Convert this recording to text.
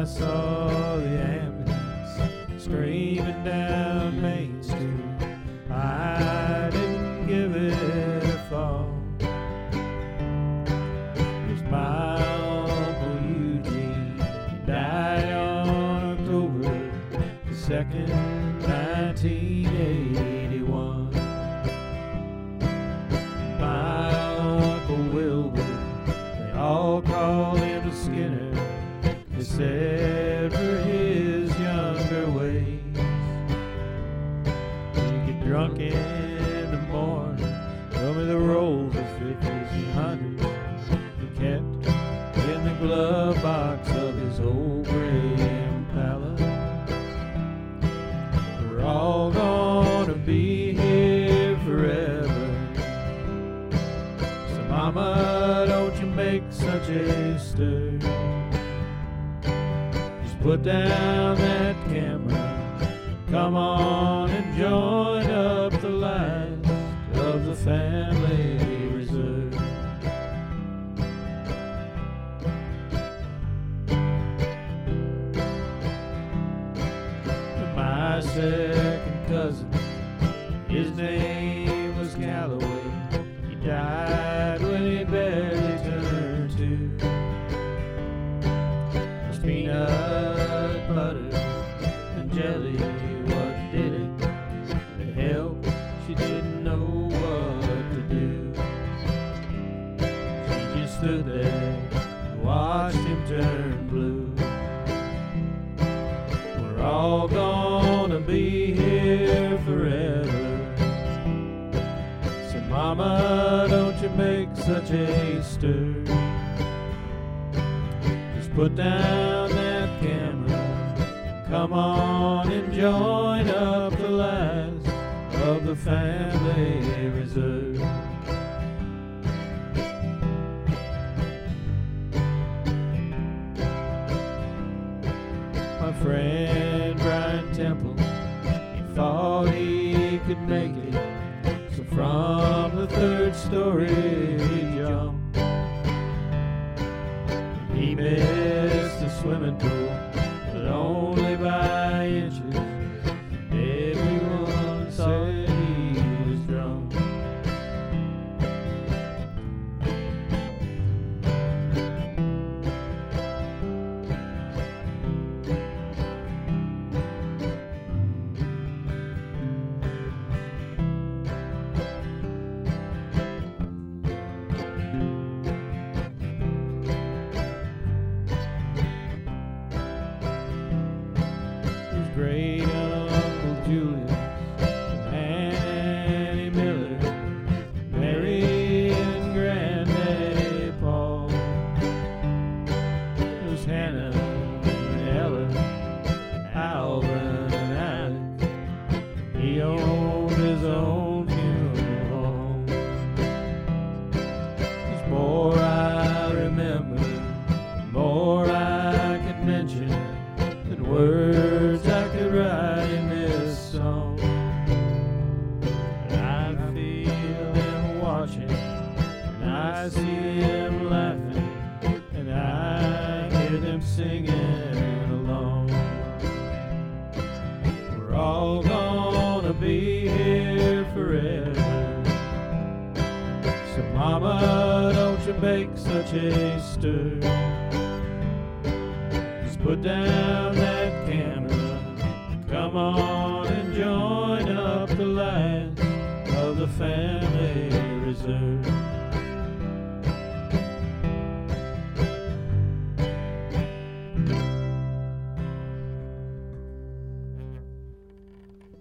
I saw the ambulance screaming down Main Street, I didn't give it a thought. It was my Uncle Eugene. He died on October the 2nd, 1981. My Uncle Wilbur, they all call him the Skinner. They said for his younger ways, he'd get drunk in the morning, tell me the rolls of 50s and 100s he kept in the glove box of his old gray Impala. We're all gonna be here forever, so mama, don't you make such a stir. Just put down that camera, come on and join up the last of the family reserve. My second cousin, his name was Calloway. He died when he barely turned 2. There's peanut butter and jelly, what did it? It helped, she didn't know what to do. She just stood there and watched him turn blue. We're all gonna be here forever, so mama, don't you make such a stir. Just put down that camera, come on and join up the last of the family reserve. My friend Brian Temple, he thought he could make it, so from the 3rd story he jumped. He missed the swimming pool, but only by inches. Everyone said he was drunk. Great Uncle Julius, Annie Miller, Mary and Granddaddy Paul. There's Hannah and Ella, Alvin and Alex. He owned his own funeral home. There's more I remember, more I could mention than words I could write in this song. And I feel them watching, and I see them laughing, and I hear them singing along. We're all gonna be here forever, so mama, don't you make such a stir. Put down that camera, come on and join up the last of the family reserve.